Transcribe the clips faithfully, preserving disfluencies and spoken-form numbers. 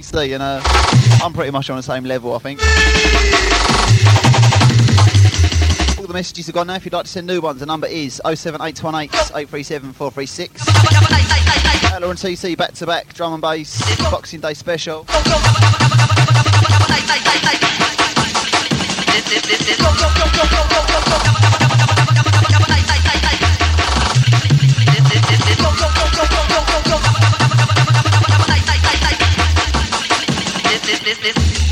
C, and uh, I'm pretty much on the same level, I think. All the messages are gone now. If you'd like to send new ones, the number is oh seven eight one eight, eight three seven, four three six. Outlaw and T C back to back, drum and bass, Boxing Day special. This, this, this.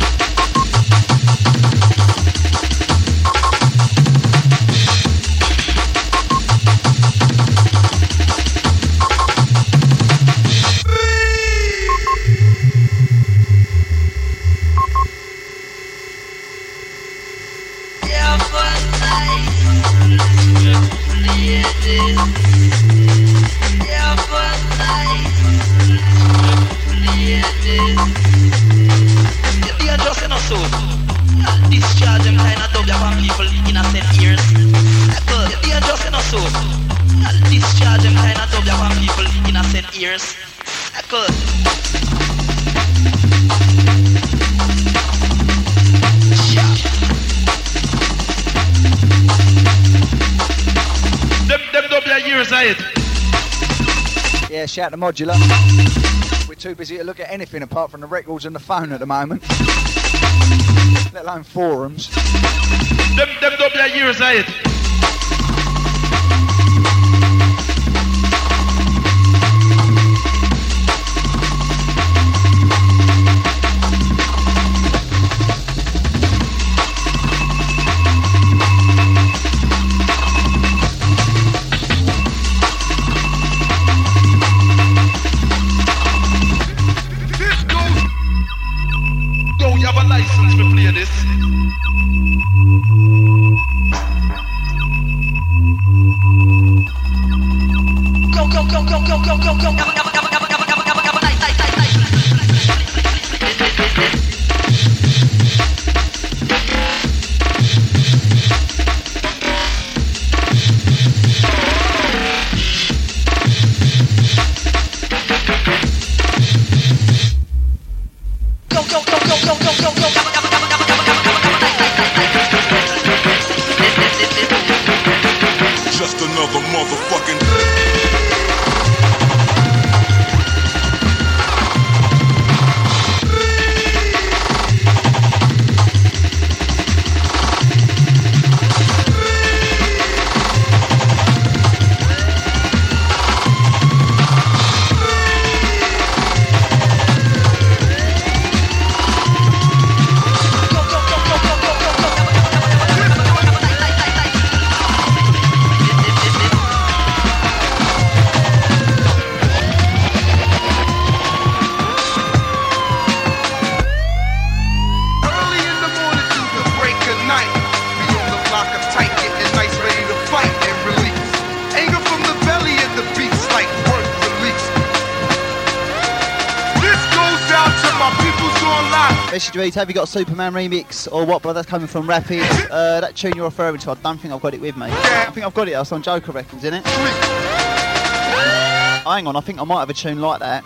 Yeah, shout to Modular. We're too busy to look at anything apart from the records and the phone at the moment. Let alone forums. Them, them don't be a years ahead. Have you got a Superman remix or what, brother? That's coming from Rapid. Uh, that tune you're referring to, I don't think I've got it with me. I think I've got it, it's on Joker Records, isn't it? Hang on, I think I might have a tune like that.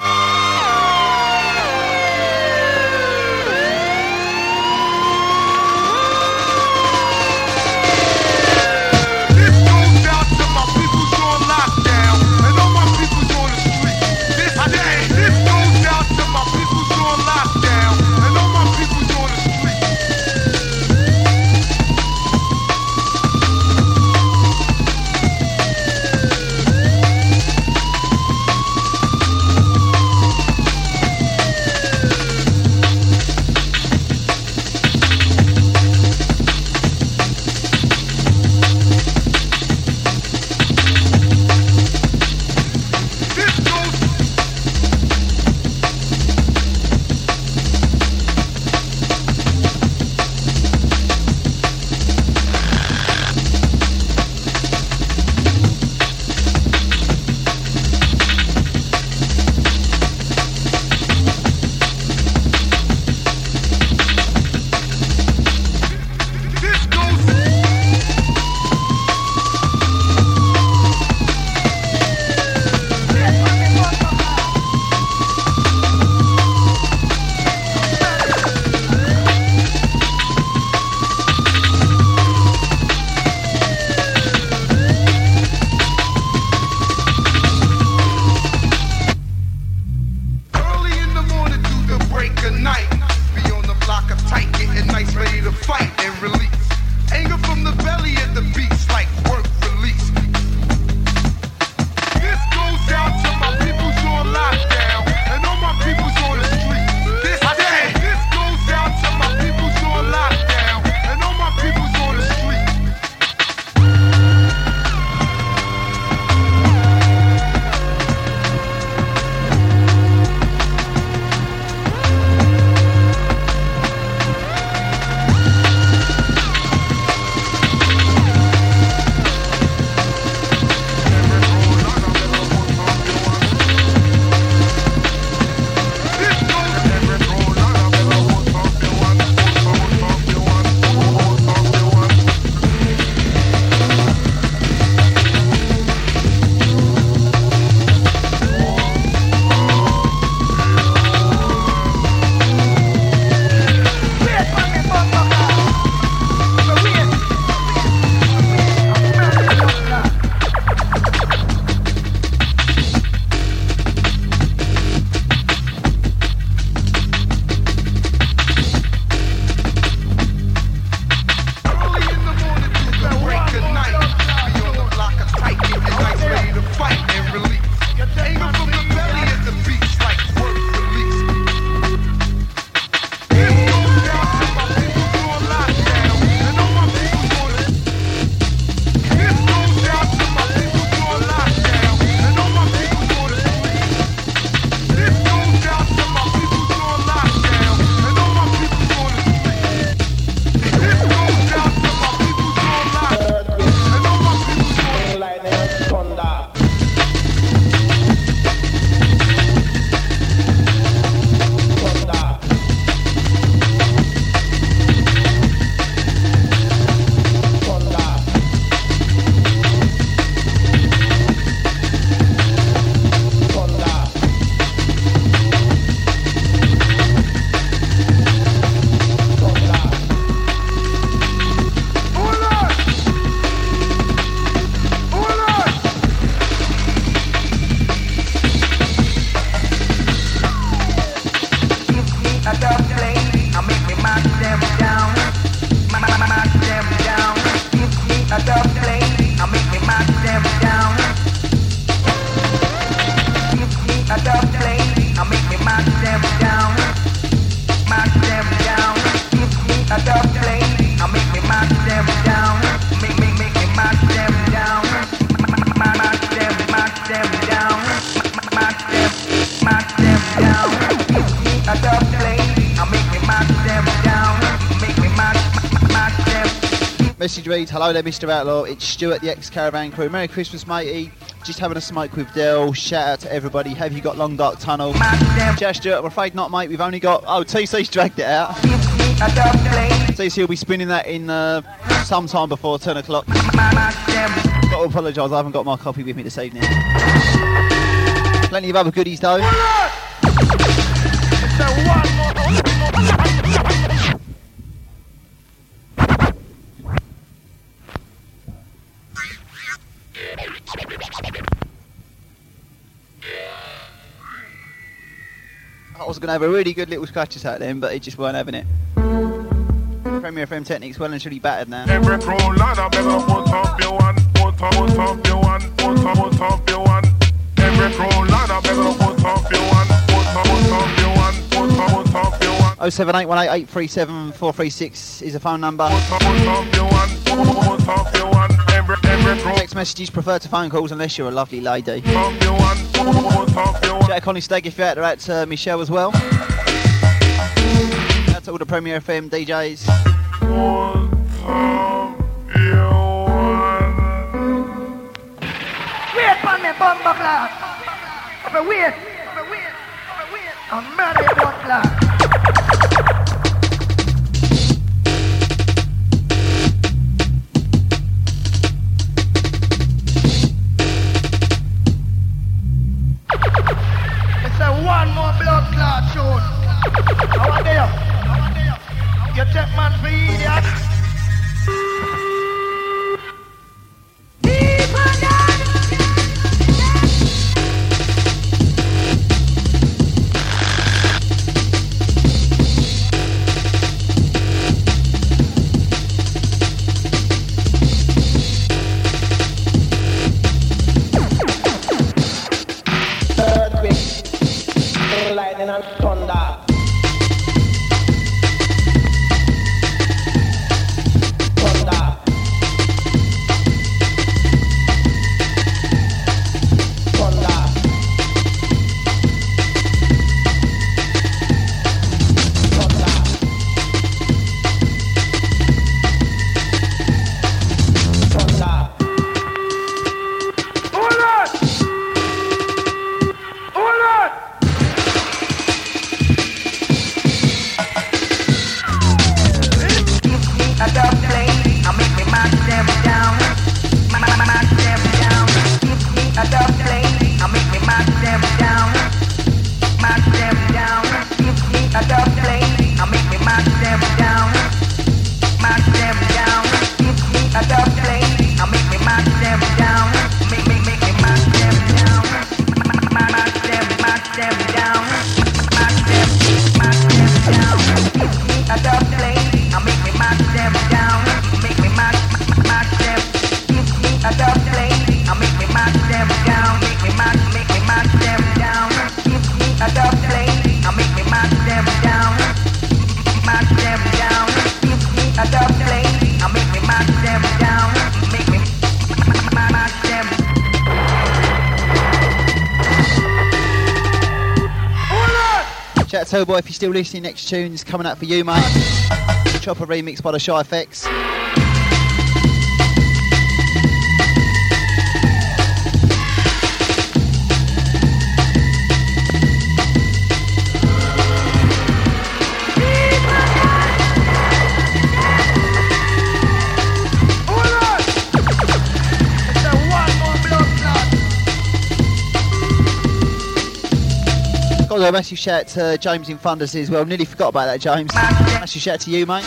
break of night. Be on the block of tight, getting nice, ready to fight and release. Anger from the belly of the beast, like work release. This goes down to my people's on lockdown, and all my people's on the street. This day, this goes down to my people's on lockdown, and all my people's on the street. Message reads, hello there Mister Outlaw, it's Stuart, the ex-Caravan crew. Merry Christmas matey, just having a smoke with Del, shout out to everybody, have you got Long Dark Tunnel? Cheers Stuart, I'm afraid not mate, we've only got, oh T C's dragged it out. T C will be spinning that in uh, sometime before ten o'clock. Got to apologise, I haven't got my copy with me this evening. Plenty of other goodies though. I was going to have a really good little scratches out then, but it just weren't having it. Premier F M Techniques well and truly battered now. Every crew ladder better put up your one, put up, put up your one, put up, put up your one. Every crew ladder better put up your one, put up, put up your one, put up, put up your one. oh seven eight one eight eight three seven four three six is a phone number. Put up, put up your one, put up your one. Every, every crew. Text messages prefer to phone calls unless you're a lovely lady. Put up your one, put up your one. Shout out Connie Stagg if you're out there at uh, Michelle as well. Shout out to all the Premier F M D Js. Put up your one. Wait on me, bumper class. Wait, wait, wait, wait. I'm mad at your class. One more blood clot shoot. How are they? You take man for idiot. Hellboy, boy, if you're still listening, next tune's coming out for you, mate. Chopper remix by the Shy Effects. Got a massive shout to James in Thunders as well. Nearly forgot about that, James. Massive shout to you, mate.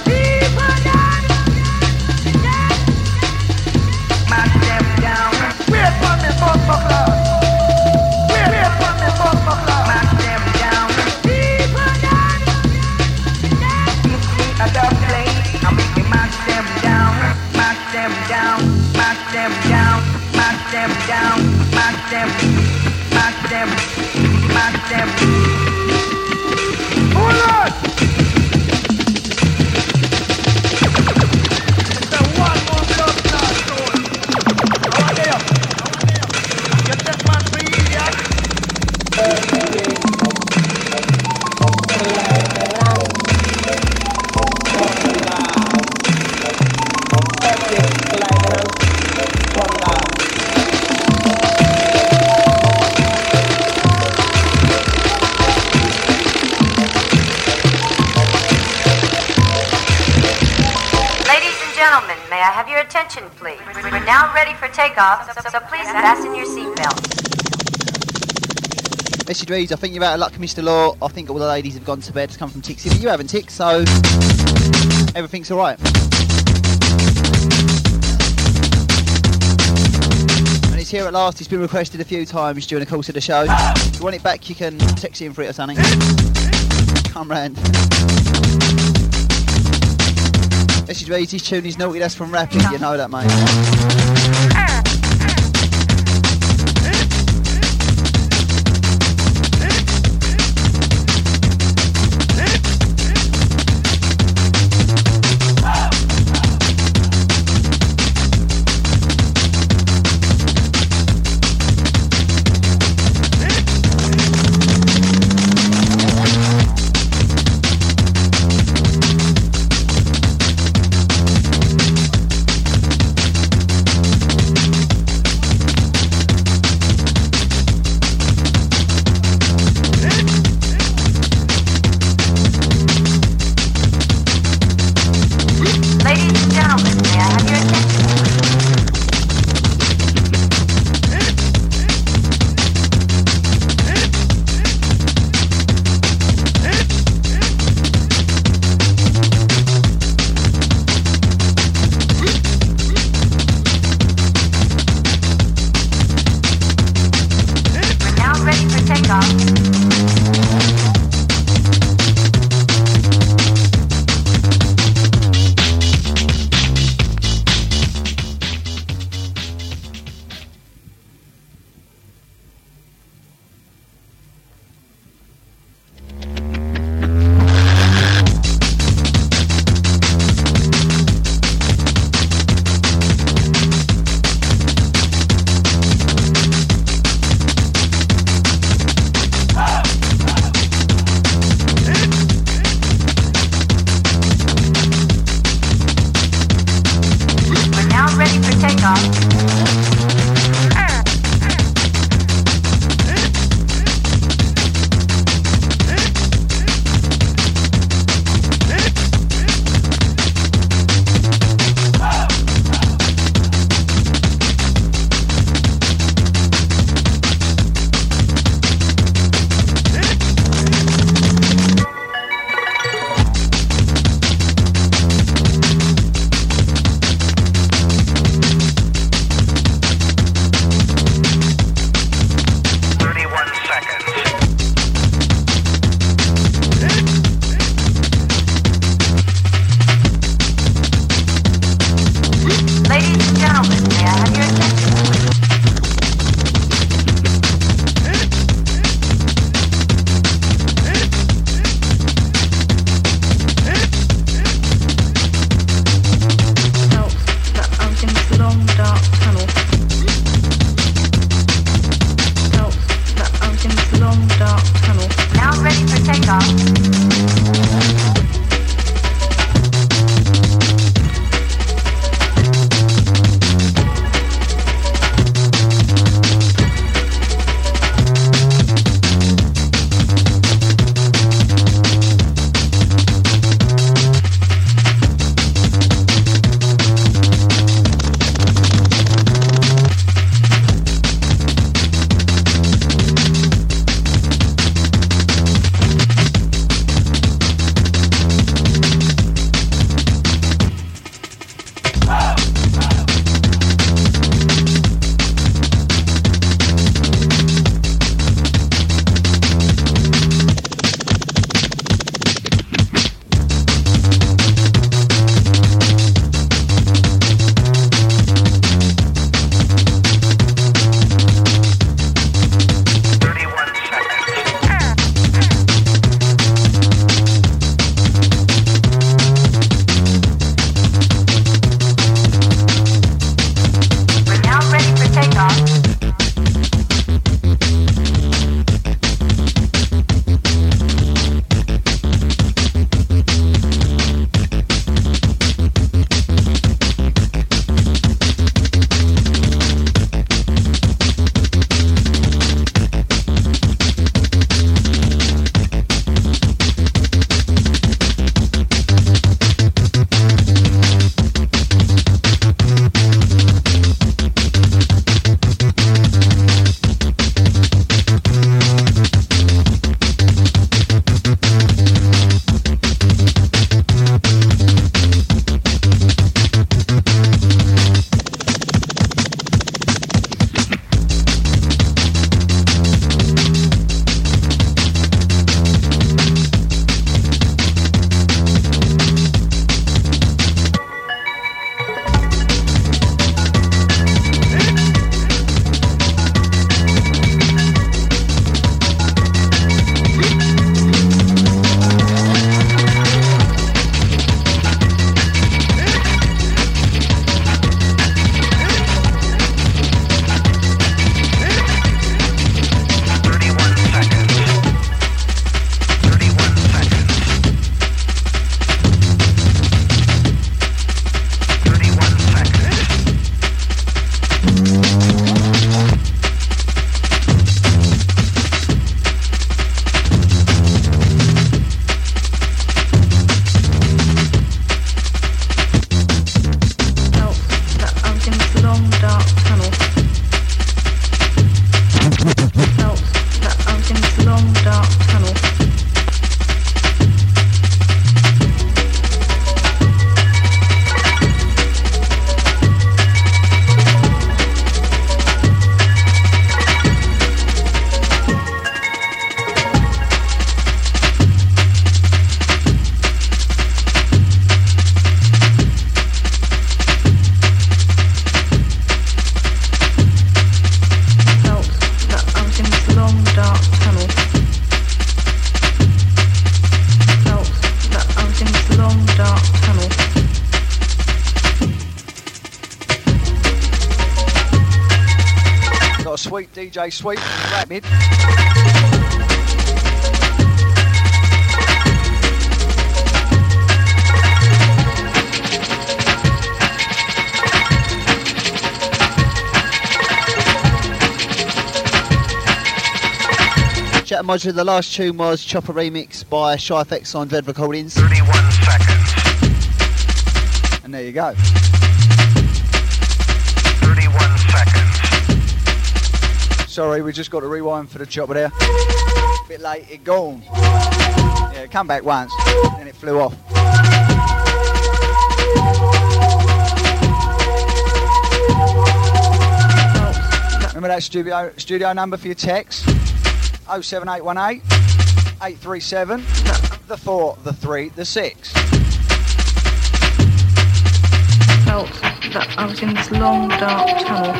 Attention, please. We're now ready for takeoff, so, so please fasten your seatbelt. Message reads, I think you're out of luck, Mister Law. I think all the ladies have gone to bed. It's come from Tixie, but you haven't, Tix, so everything's alright. And it's here at last. It's been requested a few times during the course of the show. If you want it back, you can text in for it or something. Come round. Message reads, this tune is naughty, that's from Rapid, you know that, mate. D J Sweet, Rapid. Chat Modular, the last tune was Chopper Remix by Shyfx on Dread Recordings. thirty-one seconds. And there you go. thirty-one seconds. Sorry, we just got to rewind for the chopper there. A bit late, it gone. Yeah, come back once, then it flew off. Remember that studio studio number for your text? oh seven eight one eight, eight three seven, the four, the three, the six. Felt that I was in this long dark tunnel.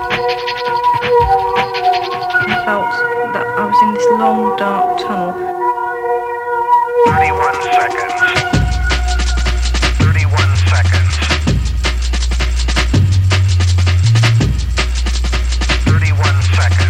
I felt that I was in this long dark tunnel. thirty-one seconds. thirty-one seconds. thirty-one seconds.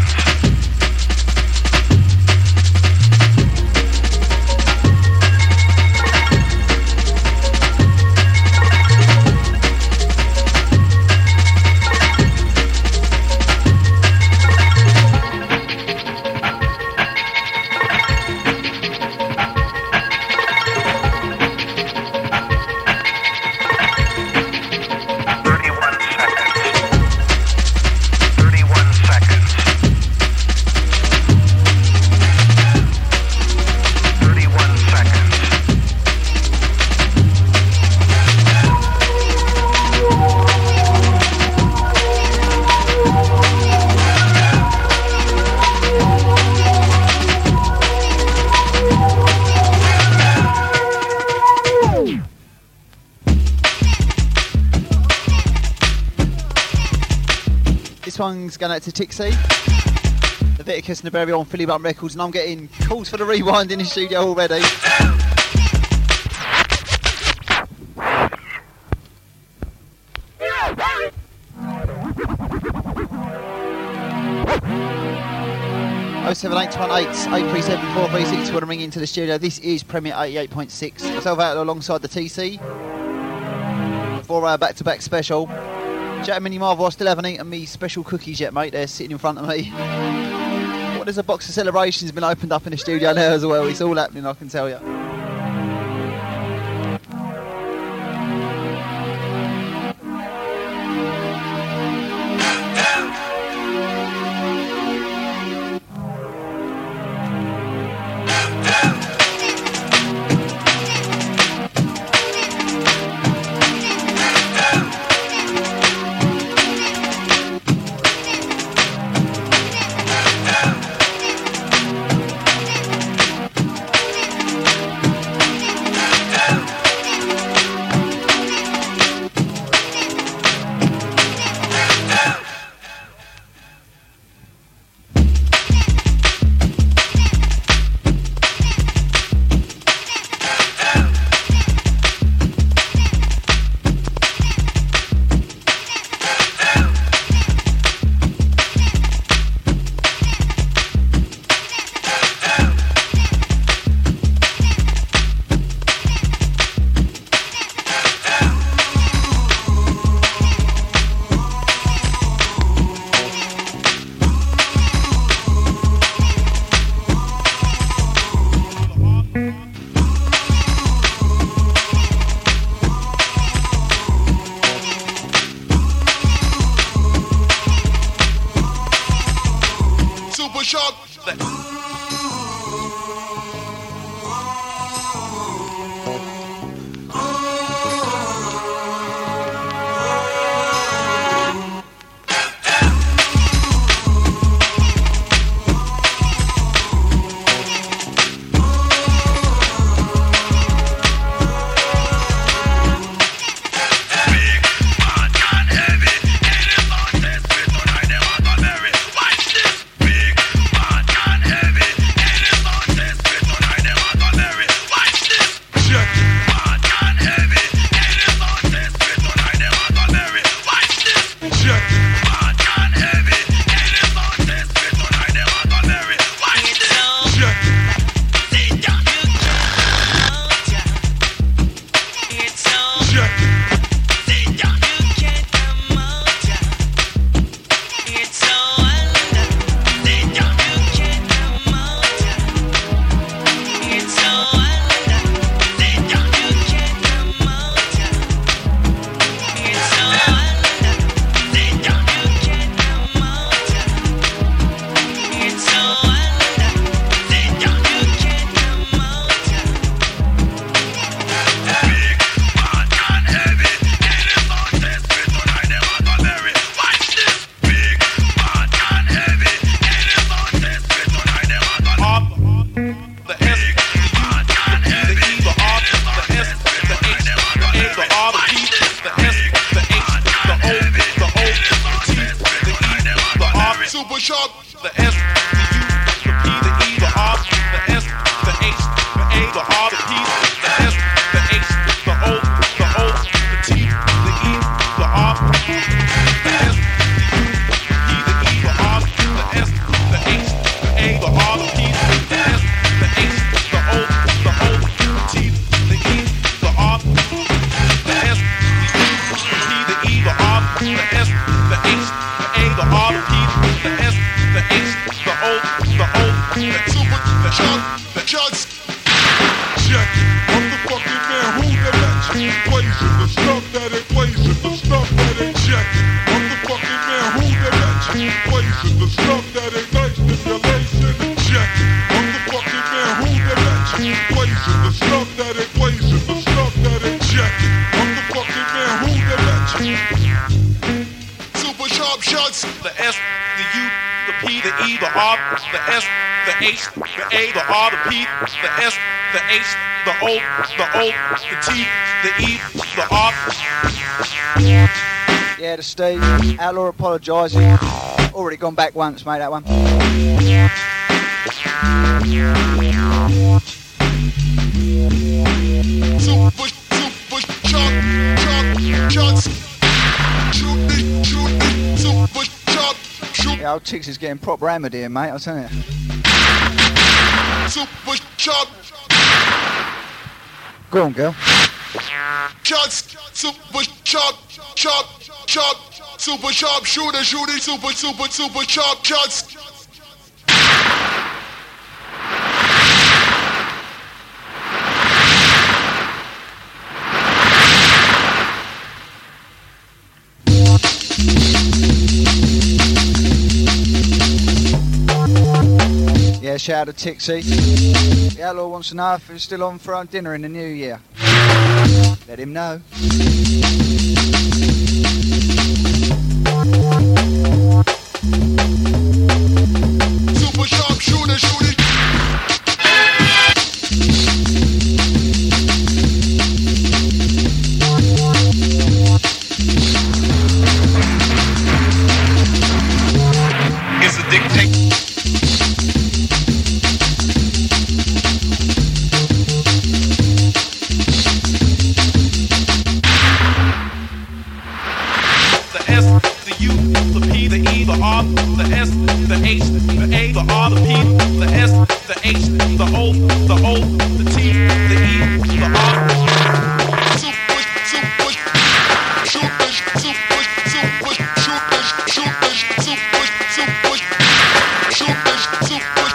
This one's going out to Tixie, Leviticus and the Berry on Philly Bump Records, and I'm getting calls for the rewind in the studio already. oh seven eight one eight, eight three seven, four three six, you want to ring into the studio. This is Premier eighty-eight point six. Myself out alongside the T C. Four hour back to back special. Jack Mini Marvel, I still haven't eaten me special cookies yet, mate. They're sitting in front of me. Well, there's a box of celebrations been opened up in the studio now as well. It's all happening, I can tell you. chuds, the S, the U, the P, the E, the R, the S, the H, the A, the R, the P, the S, the H, the O, the O, the T, the E, the R. Yeah, to Steve. Outlaw apologising. Already gone back once, mate, that one. Super, super, chud, chud, chuds. Shoot me, shoot me, super, chud, shoot. Yeah, old Tix is getting proper hammered here, mate, I'll tell you. Super, chud. Go on, girl. Chuds, super, chud, chud, chud. Super sharp shooter, shooting, super, super, super sharp chuds. Yeah, shout out to Tixie. The Outlaw wants to know if he's still on for our dinner in the new year. Let him know. Super sharp shooter, shooting. It's a dictate. The R, the S, the H, the A, the R, the P, the S, the H, the O, the O, the T, the E, the R. Super, super, super, super, super, super, super, super, super, super, super, super,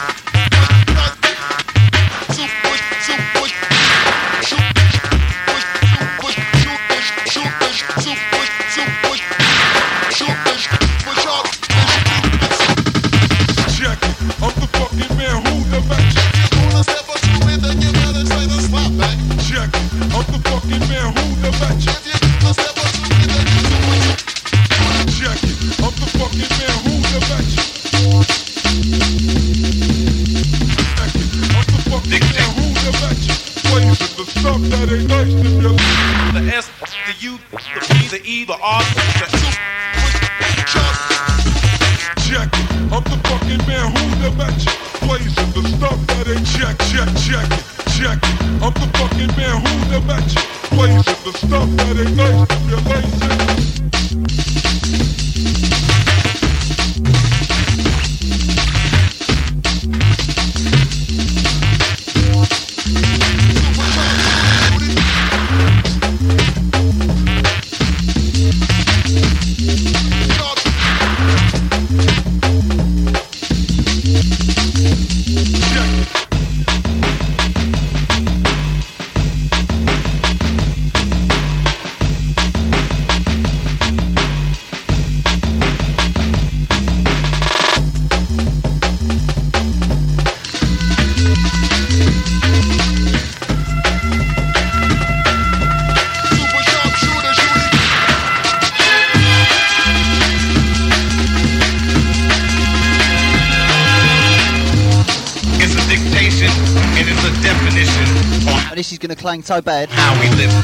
Going to clang so bad. How we live.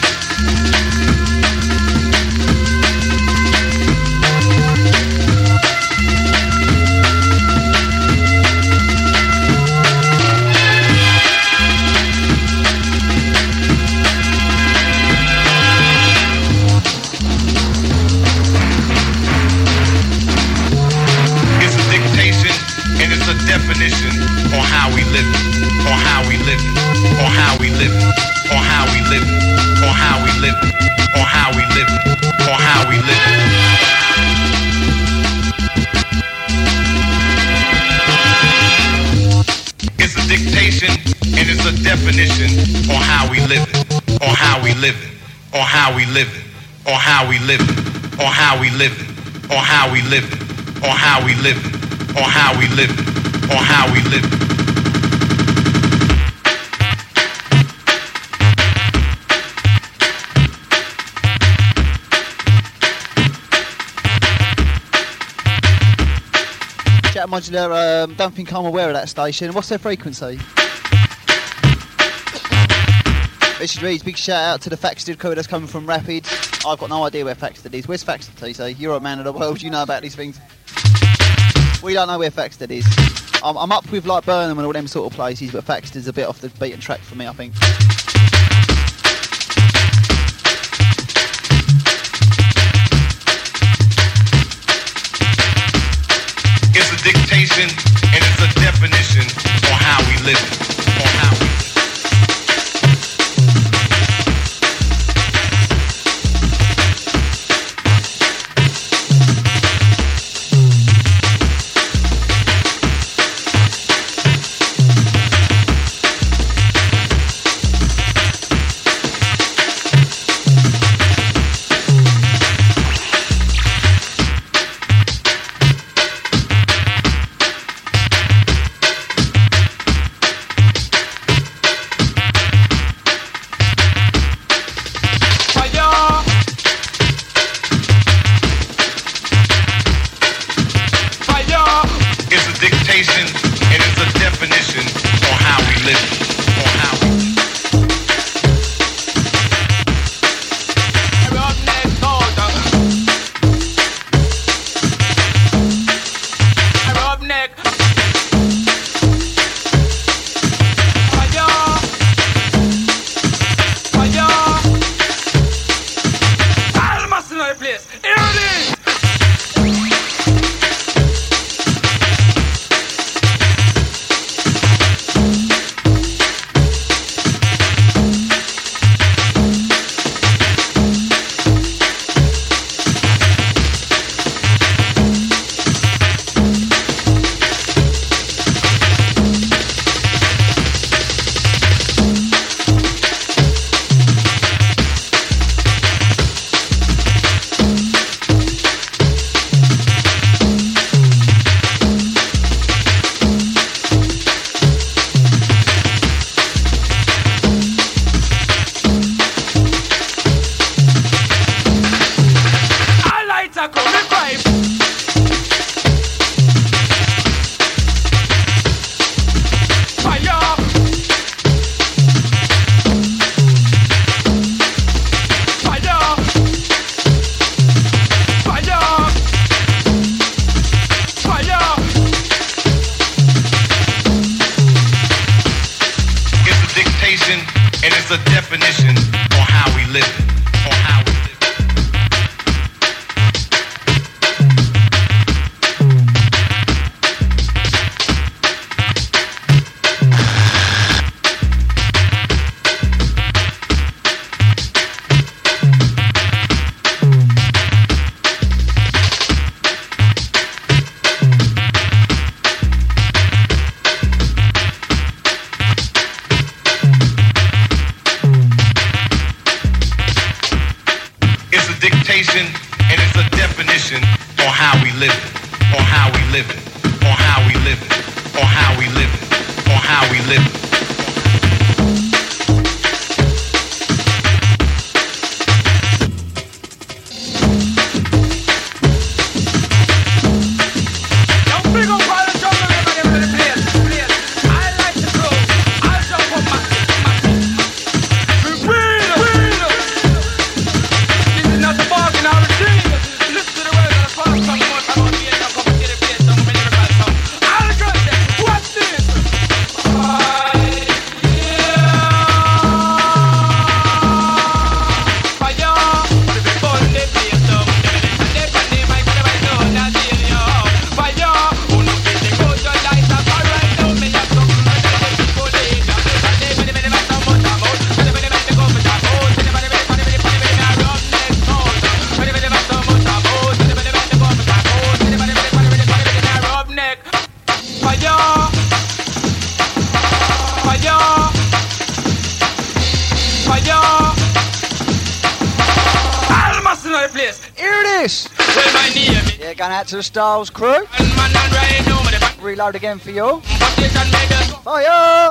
It's a dictation and it's a definition on how we live, on how we live, on how we live. On how we live, on how we live, on how we live, on how we live. It's a dictation and it's a definition on how we live, on how we live, on how we live, on how we live, on how we live, on how we live, on how we live, on how we live, on how we live. Shatter Modular, um, don't think I'm aware of that station. What's their frequency? Richard Reeds, big shout out to the Faxted crew that's coming from Rapid. I've got no idea where Faxted is. Where's Faxted, T C? You're a man of the world, you know about these things. We don't know where Faxted is. I'm, I'm up with like Burnham and all them sort of places, but Faxted's a bit off the beaten track for me, I think. It's a dictation and it's a definition on how we live it, on how we To the Styles crew. Reload again for you. Fire!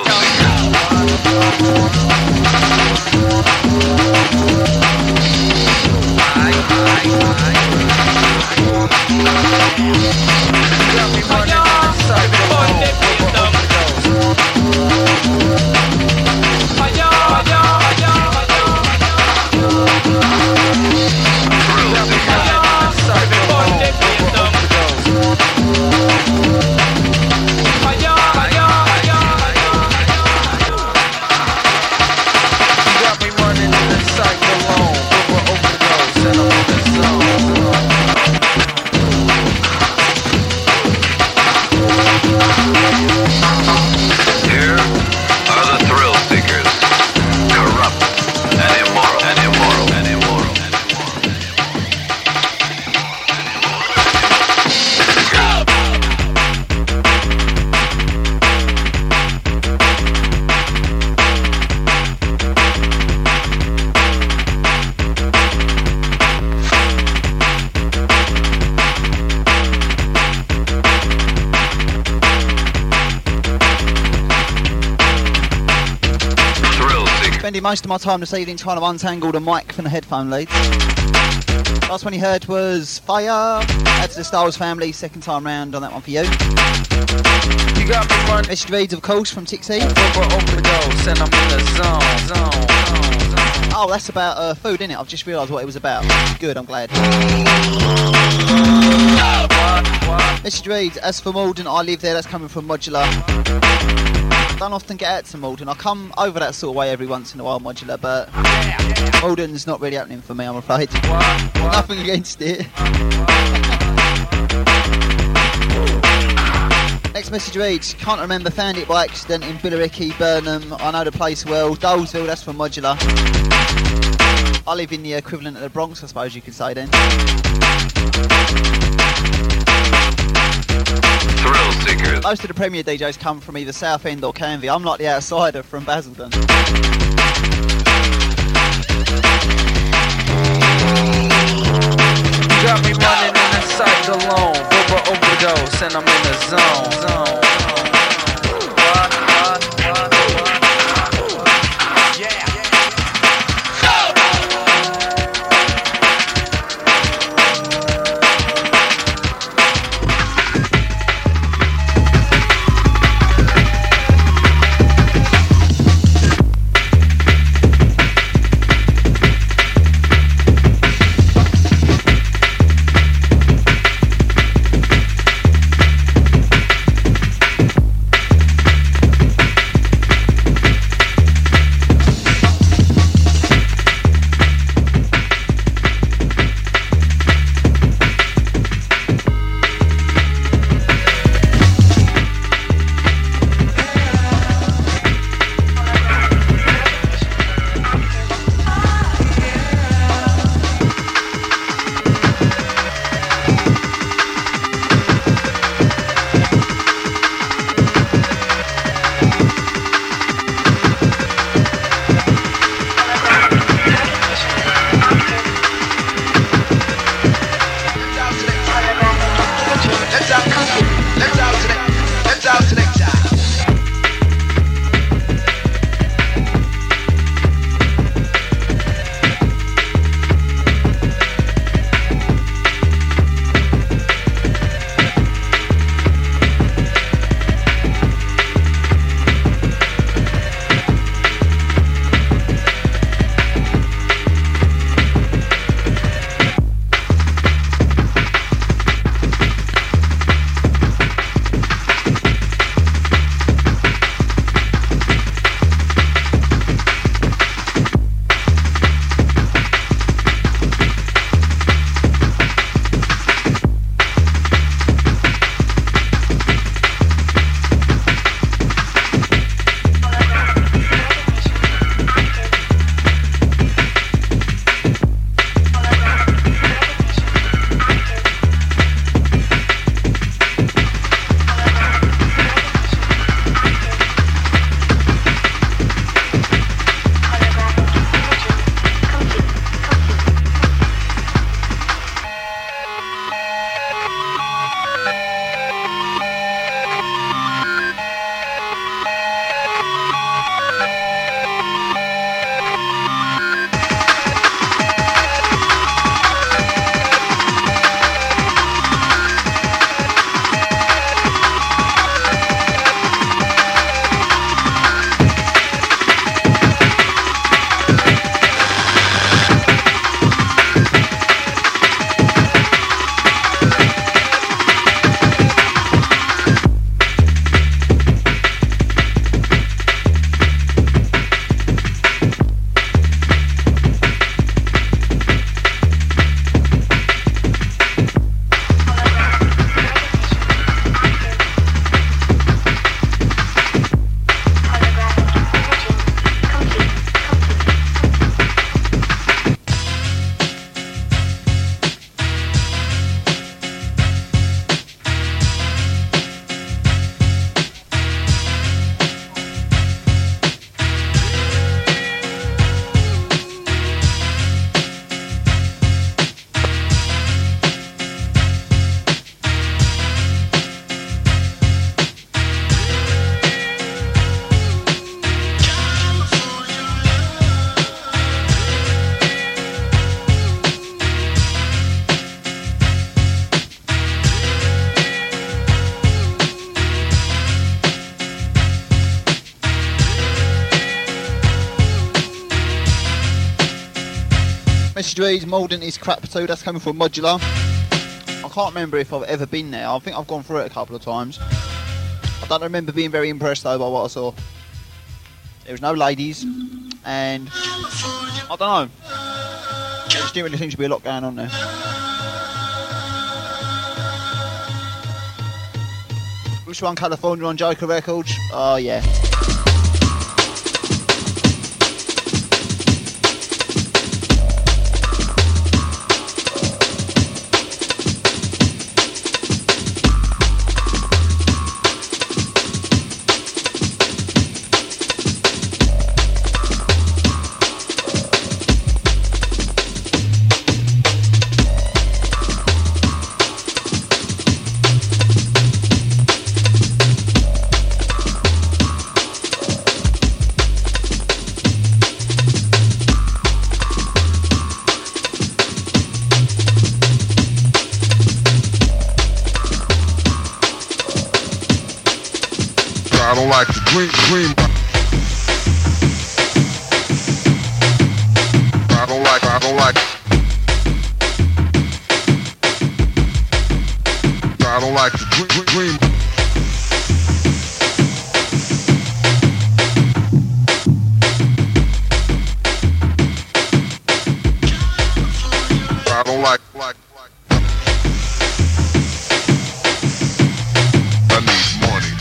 Most of my time this evening trying to untangle the mic from the headphone leads. Last one you heard was Fire. Out to the Styles family, second time round on that one for you. You got me running. Mister Reeds, of course, from Tixie. Over, over the ghost, and I'm in the zone, zone, zone, zone. Oh, that's about uh, food, innit? I've just realised what it was about. Good, I'm glad. What, what? Message reads, as for Malden, I live there, that's coming from Modular. Don't often get out to Malden. I come over that sort of way every once in a while, Modular, but Malden's not really happening for me, I'm afraid. Nothing against it. Next message reads, can't remember, found it by accident in Billericay, Burnham. I know the place well. Dolesville, that's from Modular. I live in the equivalent of the Bronx, I suppose you could say then. Thrill Seekers. Most of the Premier D Js come from either Southend or Canvey. I'm like the outsider from Basildon. Got me running in the cycle alone. Over overdose and I'm in the zone. zone. What, what, what, what? Yeah. Message reads, Malden is crap too, that's coming from Modular. I can't remember if I've ever been there. I think I've gone through it a couple of times. I don't remember being very impressed though by what I saw. There was no ladies, and I don't know. There just didn't really seem to be a lot going on there. Which one? California on Joker Records? Oh yeah. I don't like the green, green. I don't like, I don't like. I don't like the green, green, green. I don't like, like, like. I need money.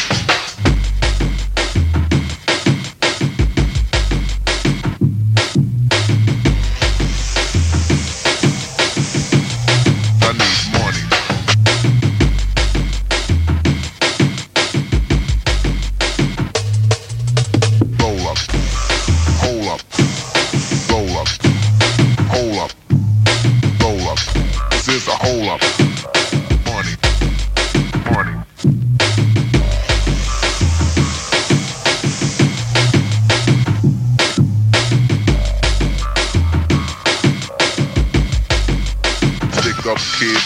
Is a hole up. Money. Money. Stick up, kid.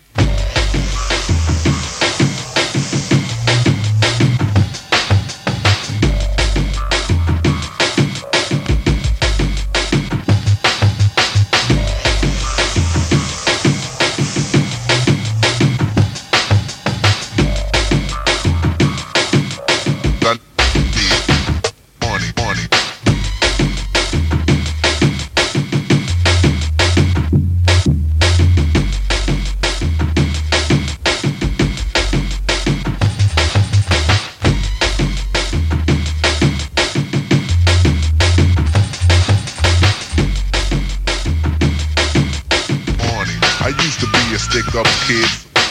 I used to be a stick-up kid.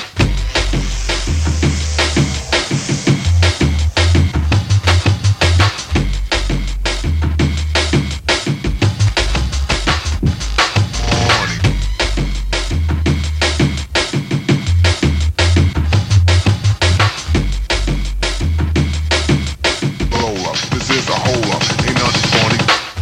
Blow up, this is a hole up, ain't nothing funny.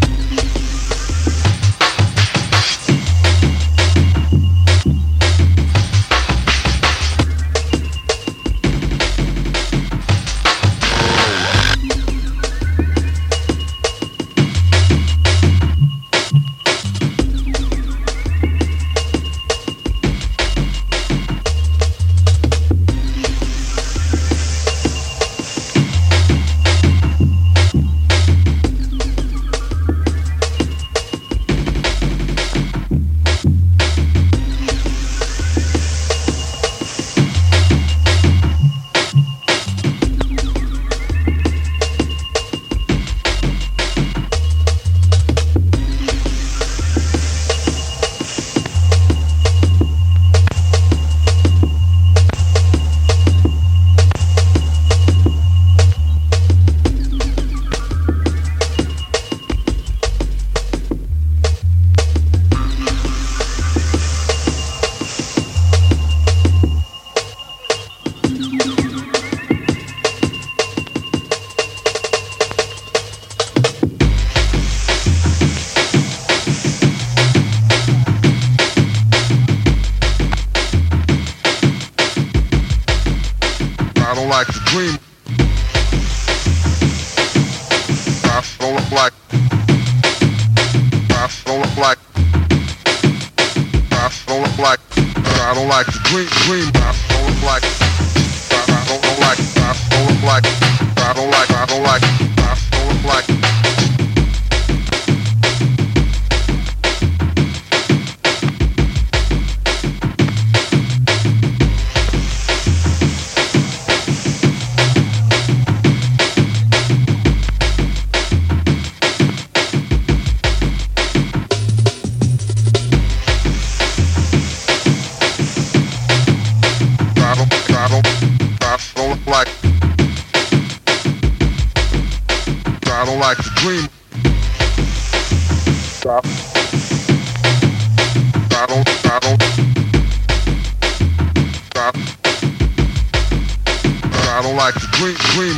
I don't like the dream. I don't like. I don't like. I don't like. I don't like to dream, dream. I don't like. I don't like. I don't like. I don't like. I don't like. I don't like. I don't like to dream. Stop. I don't, I don't. Stop. I don't like to dream, dream.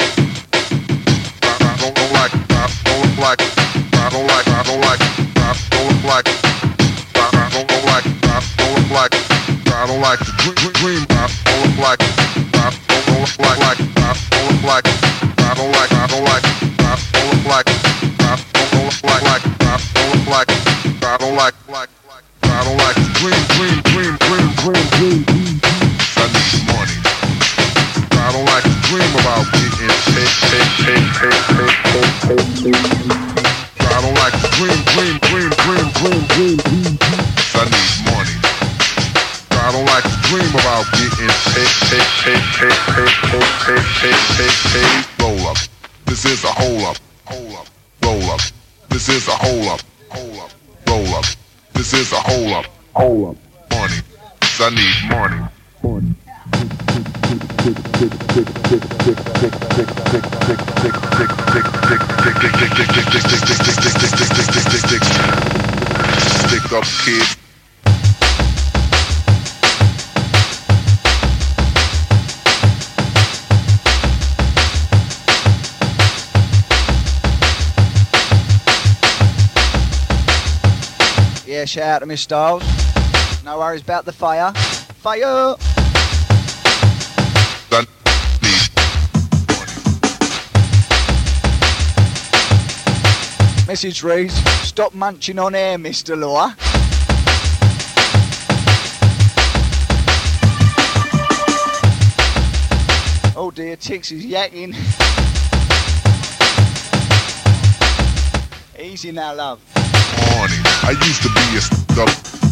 I, I don't, don't like, I don't like, I don't like, I don't like, I don't like, I, I don't, don't like, I don't like, I don't like to dream, dream. I don't like, I don't, don't like, like, I don't like, I don't like, I don't like. I don't like, I don't like, like, I don't like, I don't like, like, I don't like to dream, dream, dream, dream, dream, dream, dream. Sunday morning. I don't like to dream about getting paid, paid, paid, paid, paid, paid, paid, paid. I don't like to dream, dream, dream, dream, dream, dream, dream. Sunday morning. I don't like to dream about getting paid, paid, paid, paid, paid, paid, paid, paid, paid, paid. Roll up. This is a hole up, hole up, roll up. This is a hole up, hole up, roll up. This is a hole up, hole up. Morning, I need morning. Morning. Stick up, kid. Yeah, shout out to Miss Styles. No worries about the fire. Fire! Message reads, stop munching on air, Mister Law. Oh dear, Tix is yakking. Easy now, love. Morning. I used to be a stuck.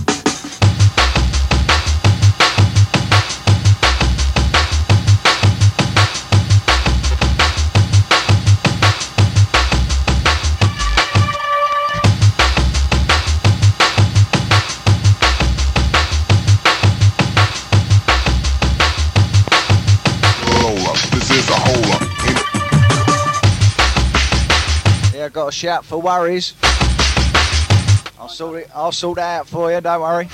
Roll up. This is a hole up. Yeah, I got a shout for worries. I'll sort it. I'll sort that out for you. Don't worry.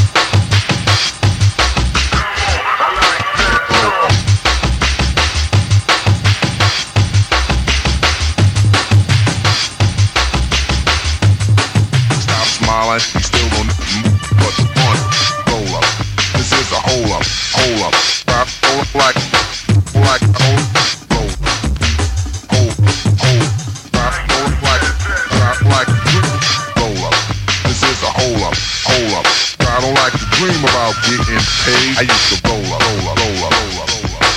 Stop smiling. You still don't move, but one roll up. This is a hole up. Hole up. Stop roll like like hole roll. Hole hole. Stop roll like stop like roll up. This is a hole up, hole up. I don't like to dream about getting paid. I used to roll up, roll up, roll up, roll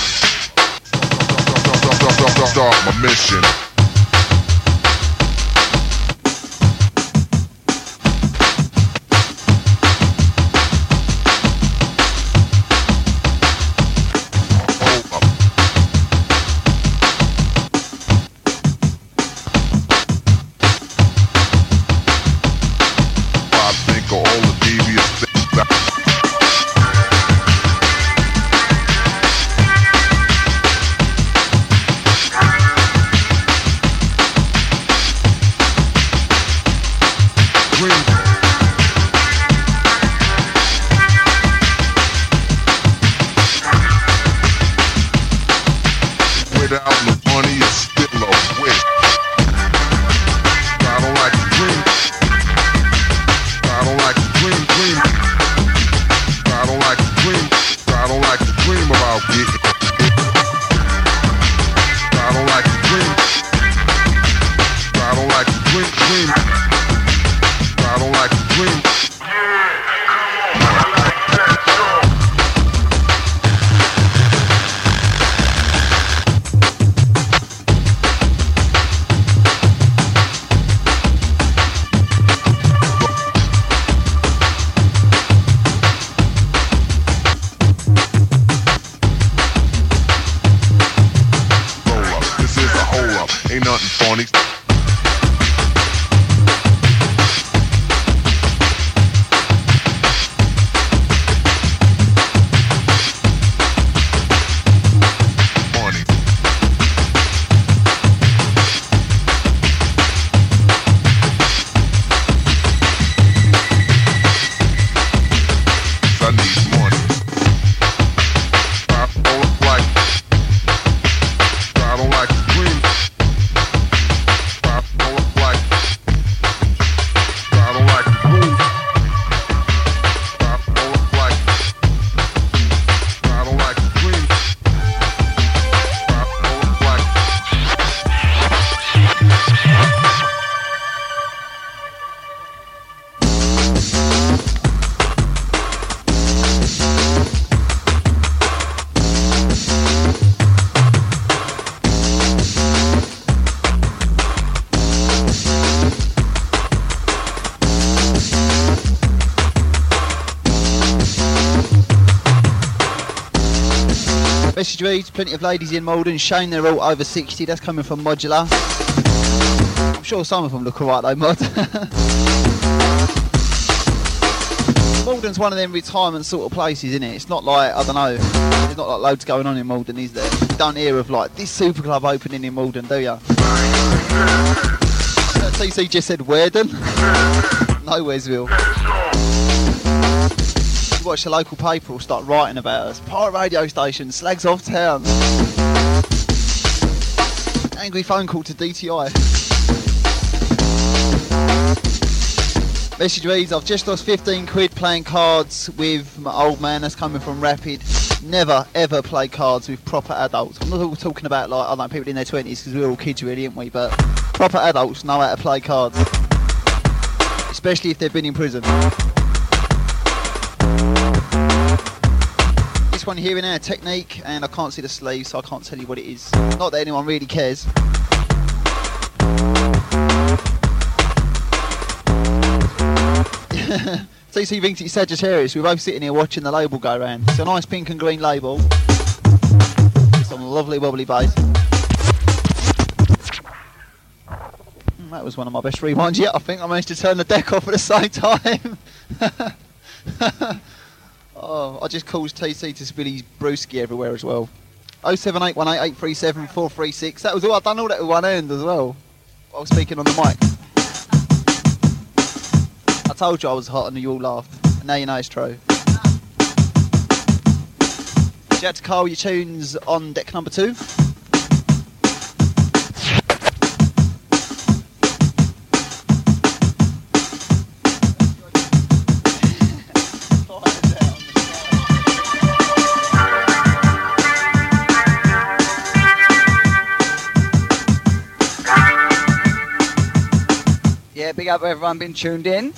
up, roll up. Start my mission. Without no money, it's still a wish. I don't like to dream. I don't like to dream, dream. I don't like to dream. I don't like to dream about getting. I don't like to dream. I don't like to dream, dream. I don't like to dream. stunting phonies. Message reads, plenty of ladies in Malden, shame they're all over sixty, that's coming from Modular. I'm sure some of them look alright though, Mod. Malden's one of them retirement sort of places, isn't it? It's not like, I don't know, there's not like loads going on in Malden, is there? You don't hear of like, this super club opening in Malden, do ya? Uh, T C just said Werden. Nowheresville. Watch the local paper will start writing about us. Pirate radio station slags off town. Angry phone call to D T I. Message reads, I've just lost fifteen quid playing cards with my old man. That's coming from Rapid. Never ever play cards with proper adults. I'm not all talking about like I don't know people in their twenties because we're all kids really, aren't we? But proper adults know how to play cards, especially if they've been in prison. This one here in our technique, and I can't see the sleeve, so I can't tell you what it is. Not that anyone really cares. T C thinks it's Sagittarius. We're both sitting here watching the label go round. It's a nice pink and green label. It's on a lovely wobbly bass. Mm, that was one of my best rewinds yet. I think I managed to turn the deck off at the same time. Oh, I just caused T C to spill his brewski everywhere as well. oh seven eight one eight eight three seven four three six. That was all. I've done all that with one hand as well. I was speaking on the mic. I told you I was hot and you all laughed. And now you know it's true. Shout out to Carl, your tunes on deck number two. Yeah, big up everyone been tuned in.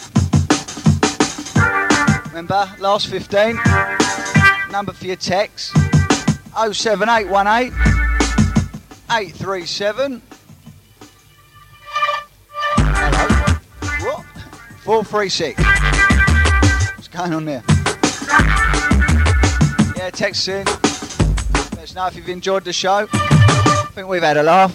Remember, last fifteen, number for your text, oh seven eight one eight eight three seven. Hello. What? four three six. What's going on there? Yeah, text in. Let us know if you've enjoyed the show. I think we've had a laugh.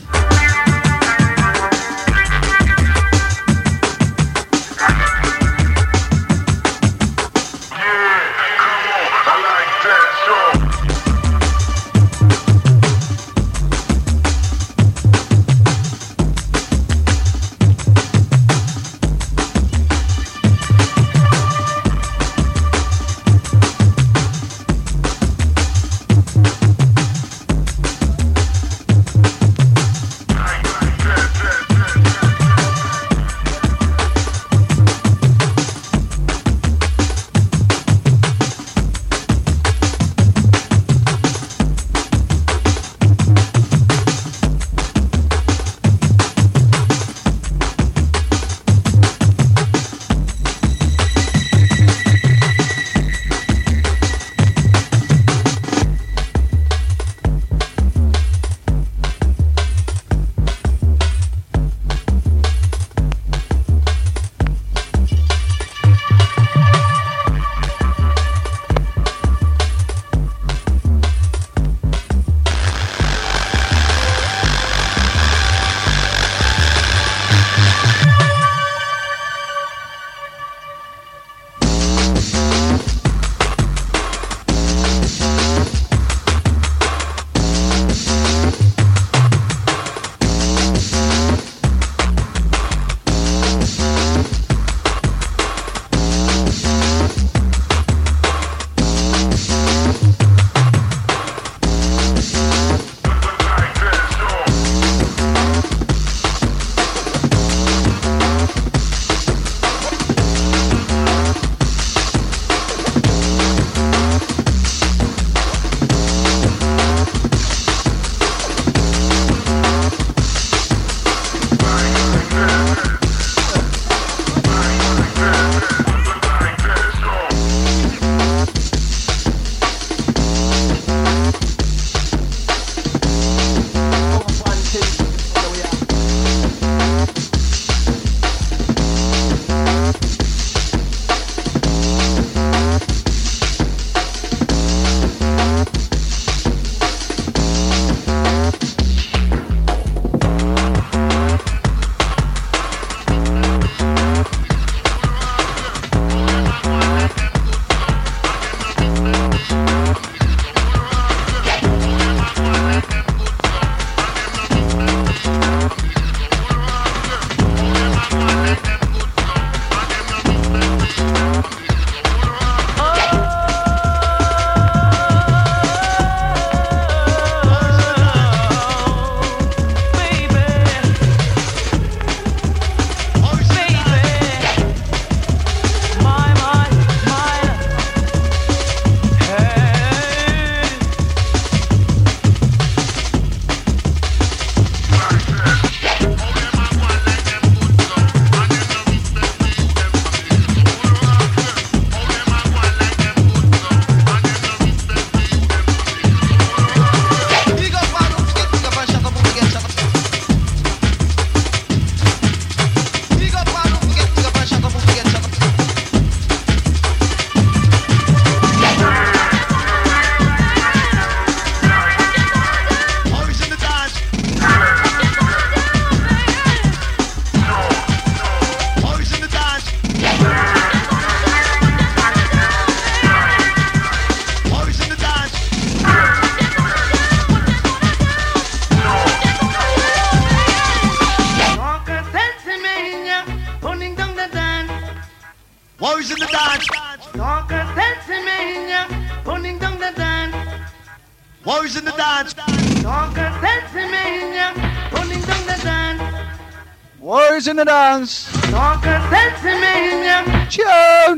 Boys in the dance. Talk a sense in me, running down the dance. Warriors in the dance. Talk a sense in me, tune.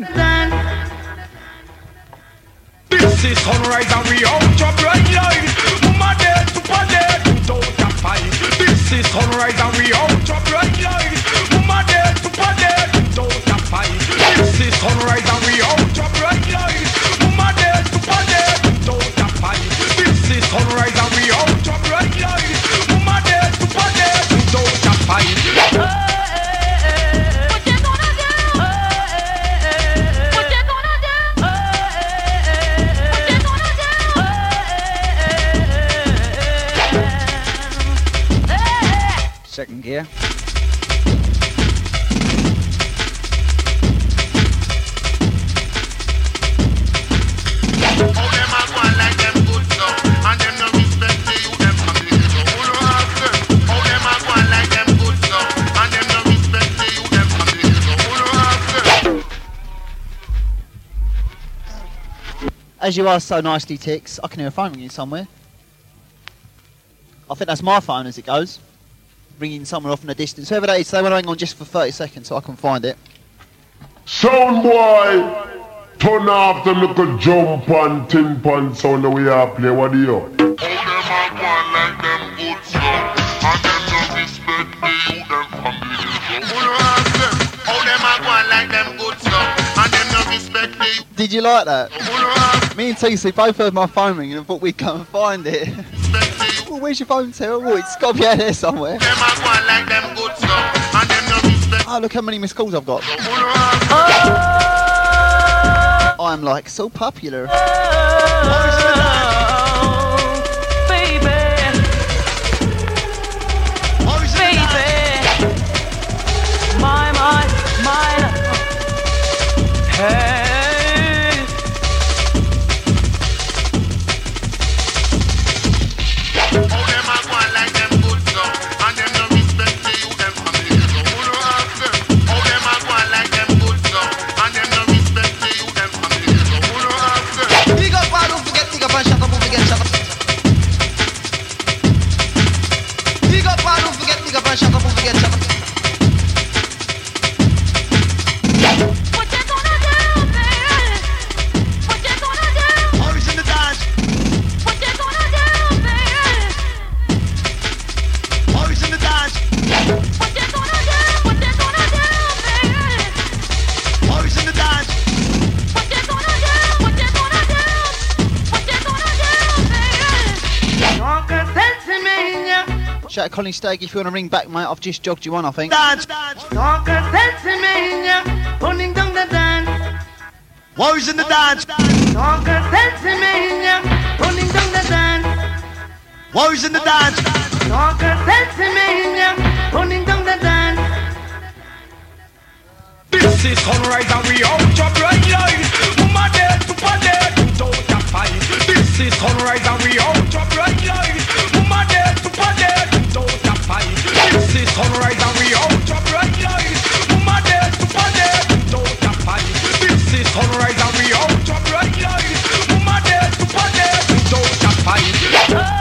This is sunrise and we out your bright light. Mama dead, super dead, without a fight. This is sunrise and we out your bright light. Mama dead, super dead, without a fight. This is sunrise and we out your bright light. Mama dead, super dead, without a fight. This is sunrise and we out your bright light. Mama dead, super dead, without a fight. Second gear. As you are so nicely, Tix, I can hear a phone ringing somewhere. I think that's my phone as it goes. Ringing somewhere off in the distance. Whoever that is, they want to hang on just for thirty seconds so I can find it. Sound boy, turn off the little jump and tin pan sound that we are play. What do you? All them are going like them good stuff, and them no respect the youth them family. Who don't ask them? All them are going like them good stuff, and them no respect the youth. Did you like that? Me and T C both heard my phone ringing and thought we'd go and find it. Well, where's your phone, Terrell? Oh, it's got to be out there somewhere. Them are going like them good stuff, and them no respect. Oh, look how many missed calls I've got. I'm like so popular. My, my, my, hey. All them are going like them good stuff, and them no respect the youth them family. Who don't ask them? All them are going like them good stuff, and them no respect the youth them family. Who don't ask them? Big up, I don't forget, big up and shut up, don't forget, shut up. Big up, I don't forget, big up and shut up, don't forget, shut up. Shout out Colin Stagg if you want to ring back, mate. I've just jogged you on, I think. Dance, dance. Talk a sense in me, running down the dance. Boys in the dance. Talk a sense in me, running down the dance. Boys in the dance. Talk a sense in me, running down the dance. This is sunrise and we out your bright light. Mama dead, super dead, without a fight. This is sunrise and we out your bright light. Mama dead, super dead, without a fight. This is sunrise and we out your bright light. Mama dead, super dead, without a fight. This is sunrise and we out your bright light. Mama dead, super dead, without a fight.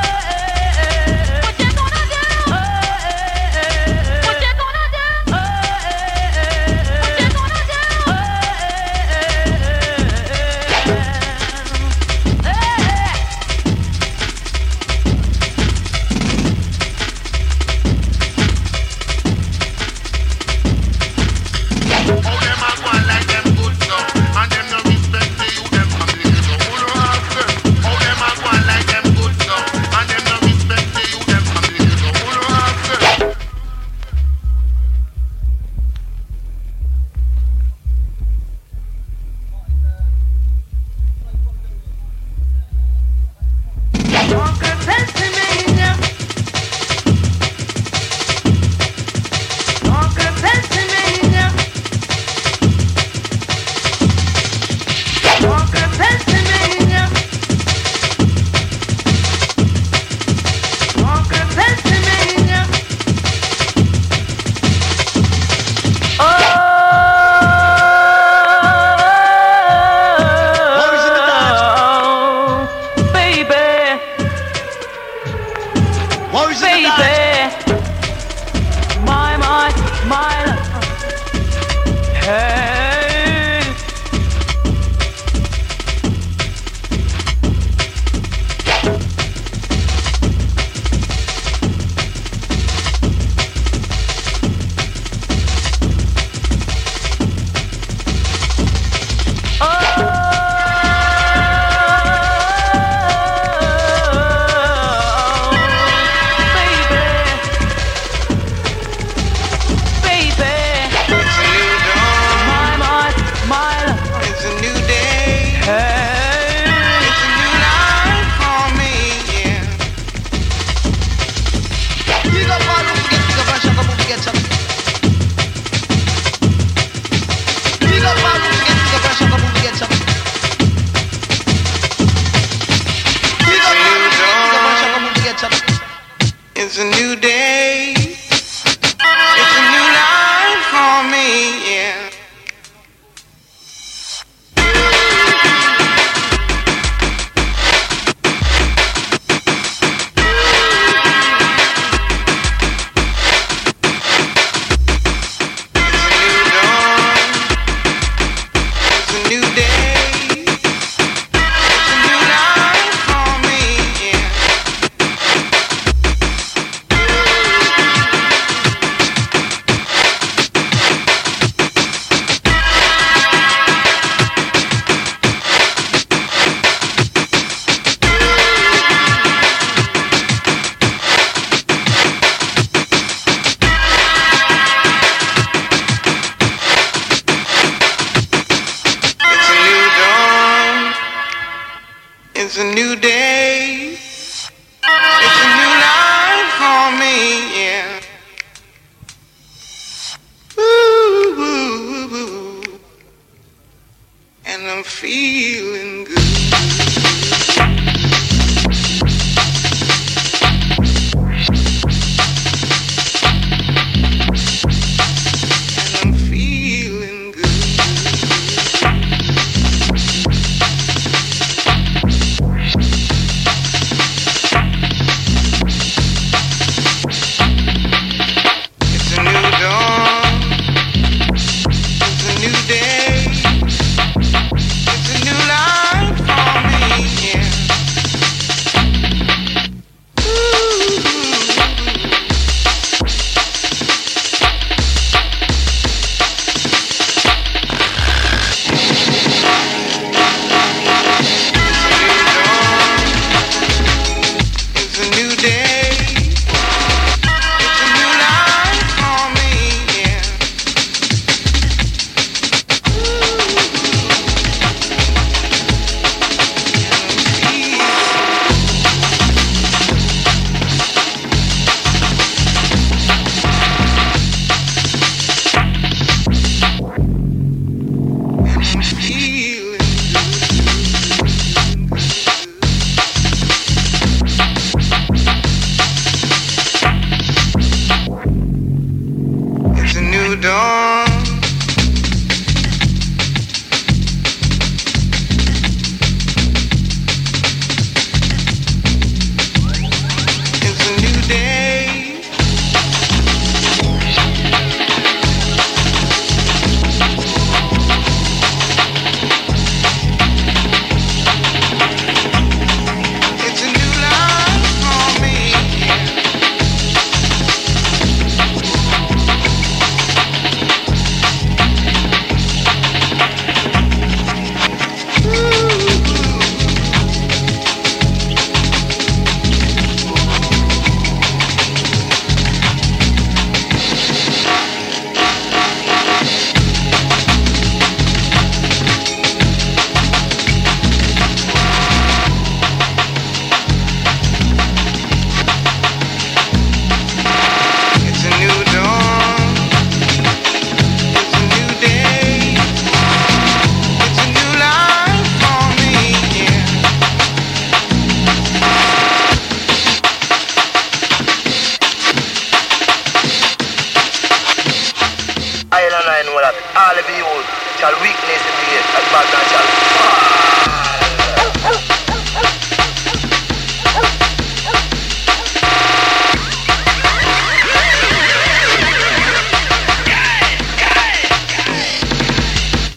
Warriors in the baby. dance. My, my, my love. Hey. It's a new day. It's a new life for me, yeah. Hey.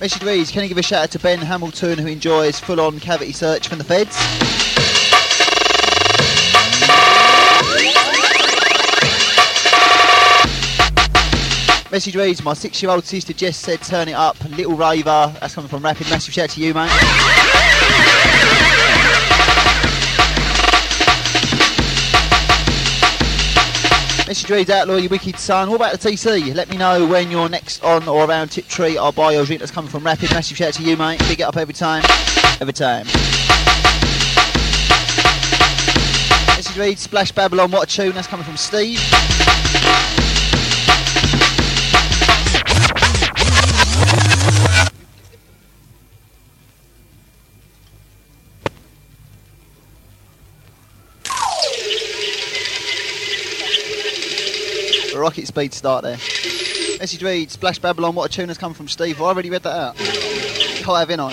Message reads, can you give a shout out to Ben Hamilton who enjoys full-on cavity search from the feds? Message reads, my six-year-old sister Jess said turn it up, little raver. That's coming from Rapid. Massive shout out to you, mate. Message reads, Outlaw, you wicked son. What about the T C? Let me know when you're next on or around Tiptree. I'll buy your drink. That's coming from Rapid. Massive shout out to you, mate. Big it up every time. Every time. Message reads, Splash Babylon, what a tune. That's coming from Steve. Rocket speed start there. Message reads, Splash Babylon, what a tune has come from Steve. Well, I already read that out. Can't have in on.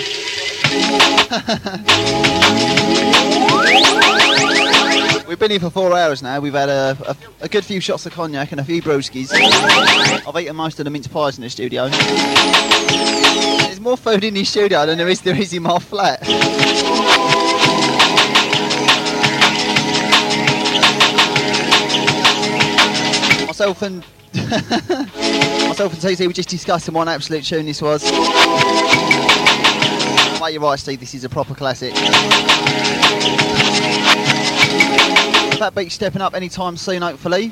We've been here for four hours now. We've had a, a, a good few shots of cognac and a few brewskis. I've eaten most of the mince pies in the studio. There's more food in the studio than there is, there is in my flat. Myself and myself and T C were just discussing what an absolute tune this was. Mate, you're right, Steve. This is a proper classic. Fat Beach stepping up anytime soon, hopefully.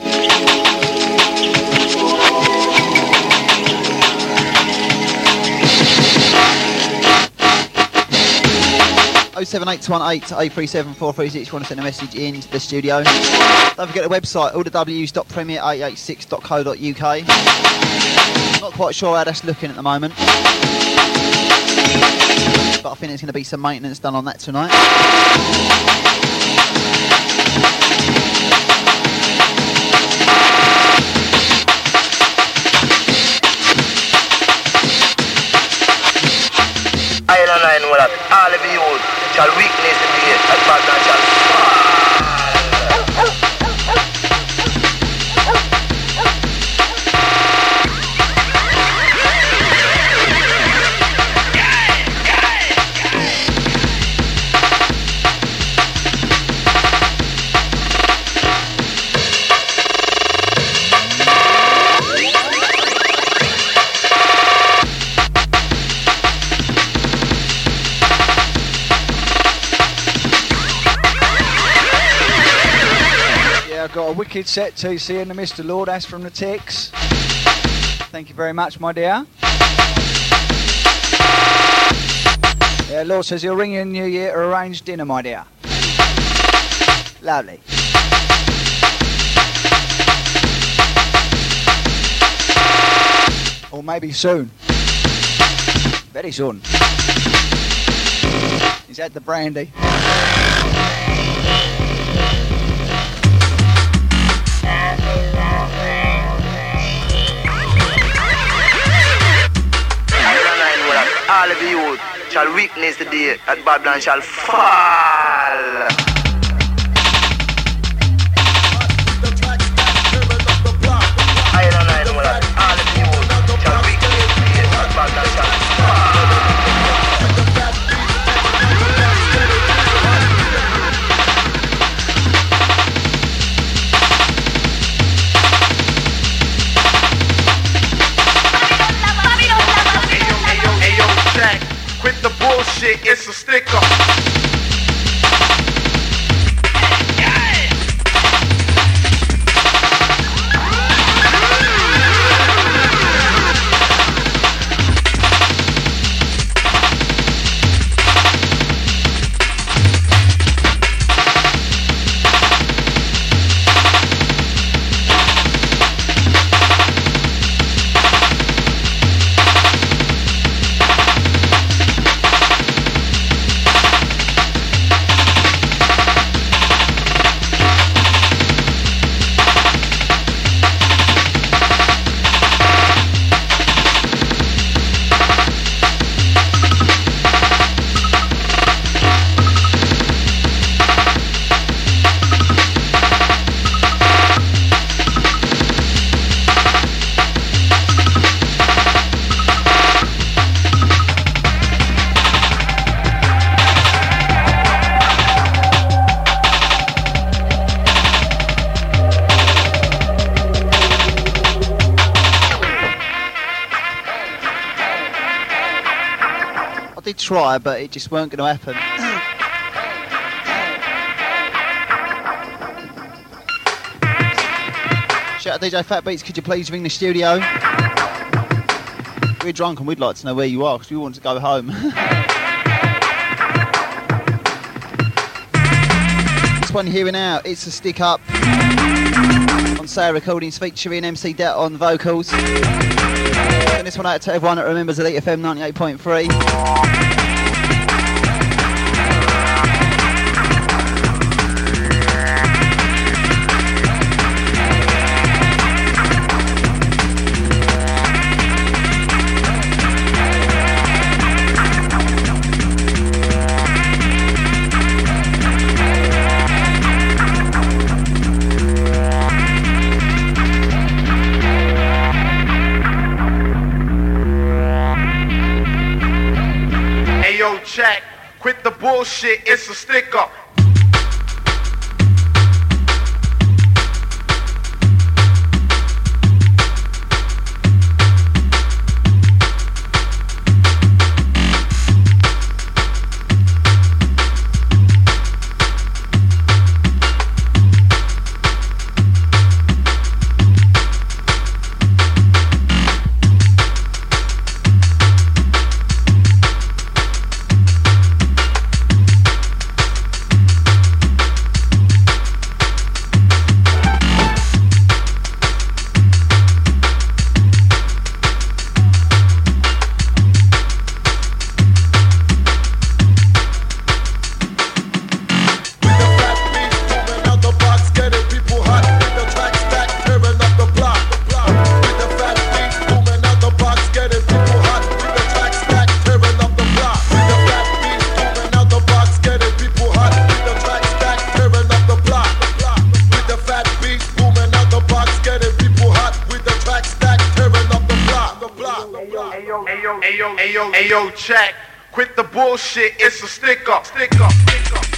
oh seven eight one eight eight three seven four three six. You want to send a message into the studio. Don't forget the website, all the w's dot premier eight eight six dot co dot uk. Not quite sure how that's looking at the moment, but I think there's going to be some maintenance done on that tonight. I and I know that all of you shall weakness in the as bad man shall fall. Got a wicked set, T C and the Mister Lord. That's from the Ticks. Thank you very much, my dear. Yeah, Lord says he'll ring you in New Year to arrange dinner, my dear. Lovely. Or maybe soon. Very soon. He's had the brandy. All of you shall witness the day that Babylon shall fall. I don't know that all of you shall witness the day that Babylon shall fall. Quit the bullshit, it's a sticker. try, but it just weren't going to happen. Shout out D J Fat Beats, could you please ring the studio? We're drunk and we'd like to know where you are because we want to go home. This one here and now, it's a stick up on Sarah Recordings featuring M C Det on vocals. Send this one out to everyone that remembers Elite F M ninety-eight point three. Check, quit the bullshit, it's a stick up. Ayo, check, quit the bullshit, it's a stick up, stick up, stick up.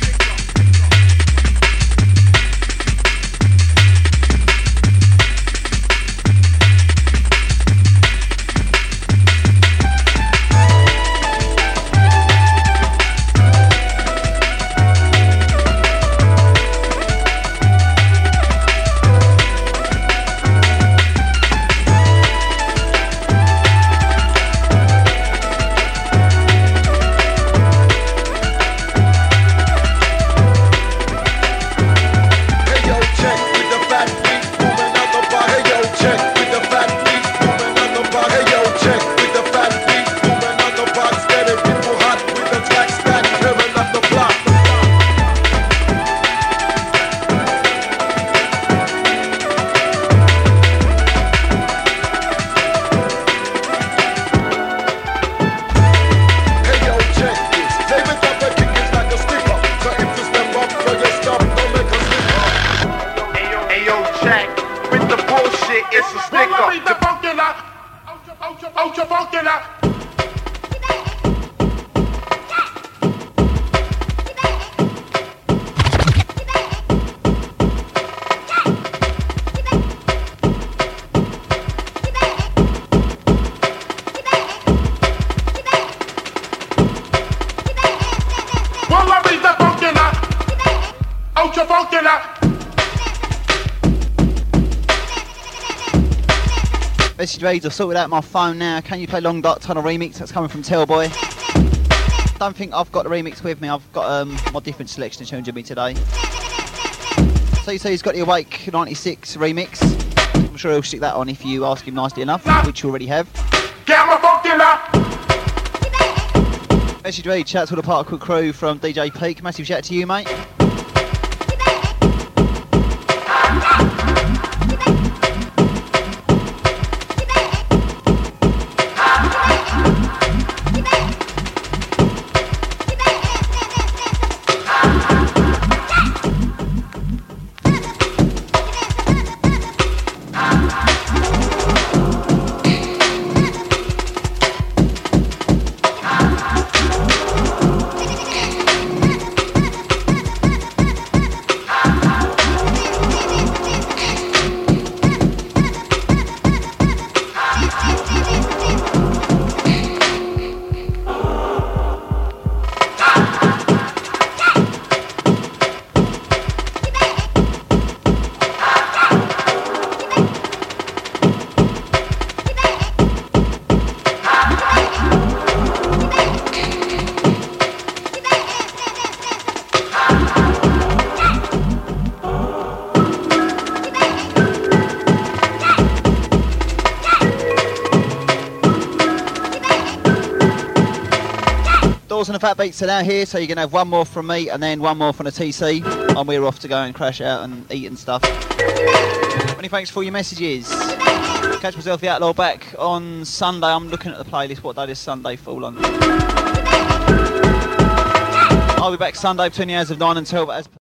Message reads, I've sorted out my phone now. Can you play Long Dark Tunnel remix? That's coming from Tellboy. Don't think I've got the remix with me. I've got um, my different selection of tunes with me today. So you say he's got the Awake ninety-six remix. I'm sure he'll stick that on if you ask him nicely enough, which you already have. Message reads, shout out to the Particle crew from D J Peak. Massive shout out to you, mate. Sauce and the Fat Beats are now here, so you're going to have one more from me and then one more from the T C. And we're off to go and crash out and eat and stuff. Many thanks for your messages. Catch myself, the Outlaw, back on Sunday. I'm looking at the playlist. What day does Sunday fall on? I'll be back Sunday between the hours of nine and twelve as